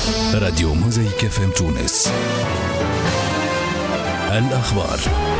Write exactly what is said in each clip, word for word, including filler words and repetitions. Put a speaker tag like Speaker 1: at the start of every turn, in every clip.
Speaker 1: راديو موزايك اف ام تونس. الأخبار.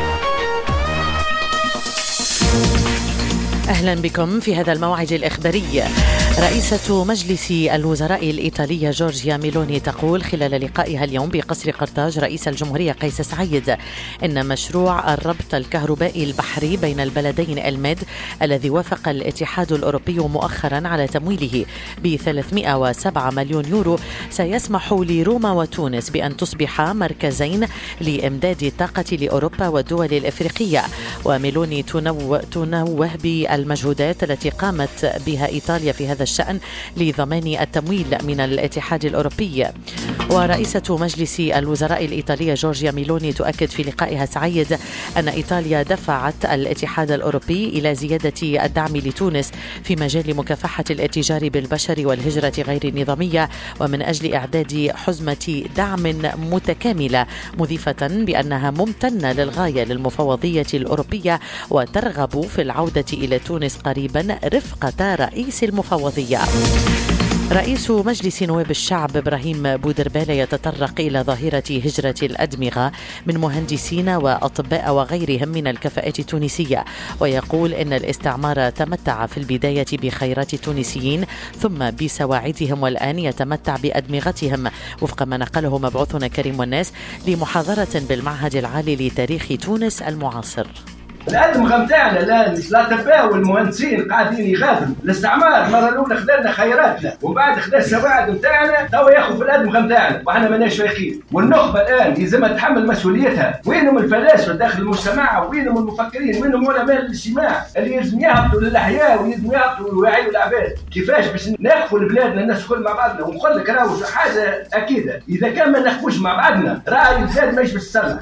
Speaker 2: أهلا بكم في هذا الموعد الإخباري. رئيسة مجلس الوزراء الإيطالية جورجيا ميلوني تقول خلال لقائها اليوم بقصر قرطاج رئيس الجمهورية قيس سعيد إن مشروع الربط الكهربائي البحري بين البلدين الميد الذي وافق الاتحاد الأوروبي مؤخرا على تمويله ب ثلاثمئة وسبعة مليون يورو سيسمح لروما وتونس بأن تصبح مركزين لإمداد الطاقة لأوروبا والدول الإفريقية. وميلوني تنوه, تنوه بالمجهودات التي قامت بها إيطاليا في هذا الشأن لضمان التمويل من الاتحاد الأوروبي. ورئيسة مجلس الوزراء الإيطالية جورجيا ميلوني تؤكد في لقائها سعيد أن إيطاليا دفعت الاتحاد الأوروبي إلى زيادة الدعم لتونس في مجال مكافحة الاتجار بالبشر والهجرة غير النظامية ومن أجل إعداد حزمة دعم متكاملة، مضيفة بأنها ممتنة للغاية للمفوضية الأوروبية وترغب في العودة إلى تونس قريبا رفقة رئيس المفوضية. رئيس مجلس نواب الشعب إبراهيم بودربالة يتطرق إلى ظاهرة هجرة الأدمغة من مهندسين وأطباء وغيرهم من الكفاءات التونسية، ويقول إن الاستعمار تمتع في البداية بخيرات التونسيين ثم بسواعدهم والآن يتمتع بأدمغتهم، وفق ما نقله مبعوثنا كريم والناس لمحاضرة بالمعهد العالي لتاريخ تونس المعاصر.
Speaker 3: الأدمغة متاعنا الآن الأطباء والمهندسين قاعدين يغادروا الاستعمار. المرة الأولى خذلنا خيراتنا ومن بعد خذا السواعد متاعنا، توا ياخذ في الأدمغة متاعنا وإحنا ماناش فايقين. والنخبة الآن يلزمها تتحمل مسؤوليتها. وينهم الفلاسفة داخل المجتمع؟ وينهم المفكرين؟ وينهم علماء الاجتماع اللي يلزم يهبطوا للأحياء ويلزم يهبطوا ويوعيوا العباد؟ كيفاش باش ناخذوا لبلادنا الناس الكل مع بعضنا؟ ونقول لك راهو حاجة أكيدة، إذا كان ما ناخذوش مع بعضنا راهي البلاد ماهيش باش تصلح.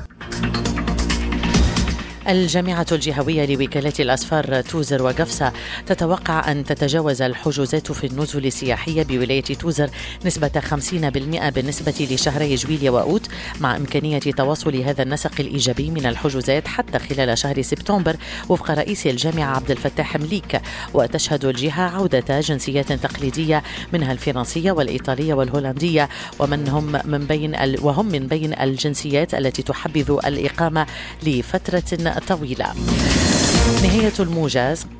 Speaker 2: الجامعة الجهوية لوكالات الأسفار توزر وقفصة تتوقع أن تتجاوز الحجوزات في النزل السياحية بولاية توزر نسبة خمسين بالمئة بالنسبة لشهري جويلية وأوت، مع إمكانية تواصل هذا النسق الإيجابي من الحجوزات حتى خلال شهر سبتمبر وفق رئيس الجامعة عبد الفتاح مليك. وتشهد الجهة عودة جنسيات تقليدية منها الفرنسية والإيطالية والهولندية، ومن هم من بين ال... وهم من بين الجنسيات التي تحبذ الإقامة لفترة طويلة. نهاية الموجز.